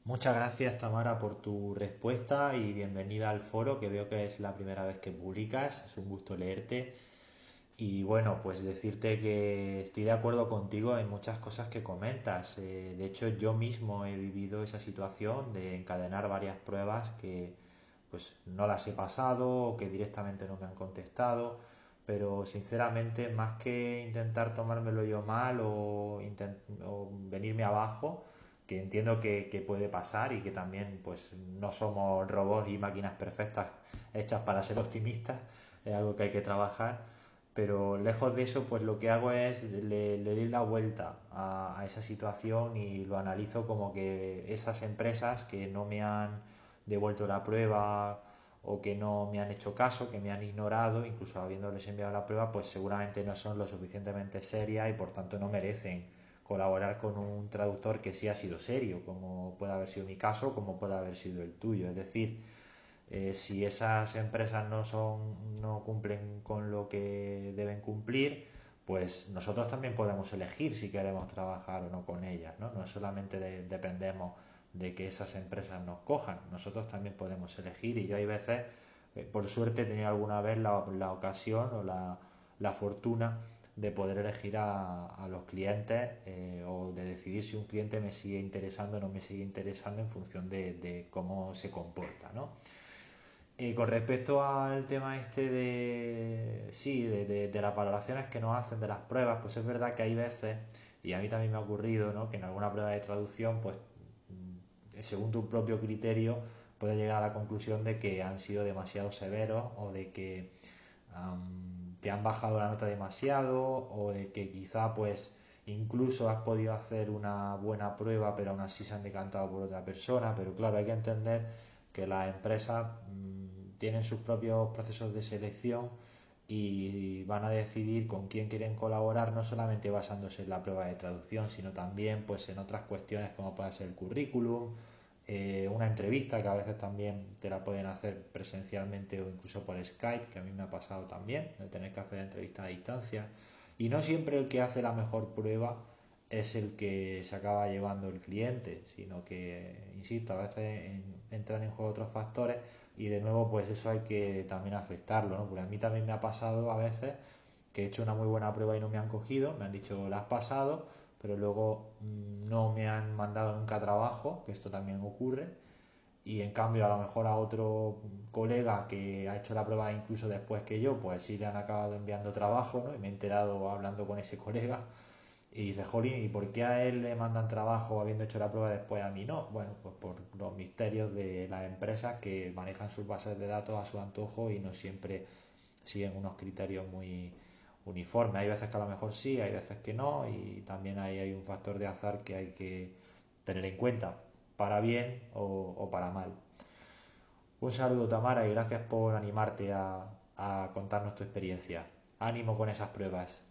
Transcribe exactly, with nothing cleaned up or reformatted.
Muchas gracias, Tamara, por tu respuesta y bienvenida al foro, que veo que es la primera vez que publicas. Es un gusto leerte. Y bueno, pues decirte que estoy de acuerdo contigo en muchas cosas que comentas. Eh, de hecho, yo mismo he vivido esa situación de encadenar varias pruebas que pues no las he pasado o que directamente no me han contestado. Pero sinceramente, más que intentar tomármelo yo mal o, intent- o venirme abajo, que entiendo que, que puede pasar y que también pues no somos robots y máquinas perfectas hechas para ser optimistas, es algo que hay que trabajar, pero lejos de eso pues lo que hago es le, le doy la vuelta a, a esa situación y lo analizo como que esas empresas que no me han devuelto la prueba o que no me han hecho caso, que me han ignorado, incluso habiéndoles enviado la prueba, pues seguramente no son lo suficientemente serias y por tanto no merecen colaborar con un traductor que sí ha sido serio, como puede haber sido mi caso, como puede haber sido el tuyo. Es decir, eh, si esas empresas no son, no cumplen con lo que deben cumplir, pues nosotros también podemos elegir si queremos trabajar o no con ellas, ¿no? No solamente de- dependemos de que esas empresas nos cojan, nosotros también podemos elegir y yo hay veces, eh, por suerte he tenido alguna vez la, la ocasión o la, la fortuna de poder elegir a, a los clientes, eh, o de decidir si un cliente me sigue interesando o no me sigue interesando en función de, de cómo se comporta, ¿no? Eh, con respecto al tema este de, sí, de, de- de las valoraciones que nos hacen de las pruebas, pues es verdad que hay veces, y a mí también me ha ocurrido, ¿no? Que en alguna prueba de traducción, pues mm, según tu propio criterio, puedes llegar a la conclusión de que han sido demasiado severos o de que am, te han bajado la nota demasiado o de que quizá pues incluso has podido hacer una buena prueba pero aún así se han decantado por otra persona, pero claro, hay que entender que las empresas mm, tienen sus propios procesos de selección y van a decidir con quién quieren colaborar, no solamente basándose en la prueba de traducción, sino también pues en otras cuestiones como puede ser el currículum, eh, una entrevista que a veces también te la pueden hacer presencialmente o incluso por Skype, que a mí me ha pasado también, de tener que hacer entrevistas a distancia. Y no siempre el que hace la mejor prueba es el que se acaba llevando el cliente, sino que, insisto, a veces en- entran en juego otros factores y de nuevo pues eso hay que también aceptarlo, ¿no? Porque a mí también me ha pasado a veces que he hecho una muy buena prueba y no me han cogido, me han dicho la has pasado, pero luego mm, no me han mandado nunca trabajo, que esto también ocurre, y en cambio a lo mejor a otro colega que ha hecho la prueba incluso después que yo, pues sí le han acabado enviando trabajo, ¿no? Y me he enterado hablando con ese colega y dice, jolín, ¿y por qué a él le mandan trabajo habiendo hecho la prueba después a mí no? Bueno, pues por los misterios de las empresas que manejan sus bases de datos a su antojo y no siempre siguen unos criterios muy uniformes. Hay veces que a lo mejor sí, hay veces que no, y también hay, hay un factor de azar que hay que tener en cuenta, para bien o, o para mal. Un saludo, Tamara, y gracias por animarte a, a contarnos tu experiencia. Ánimo con esas pruebas.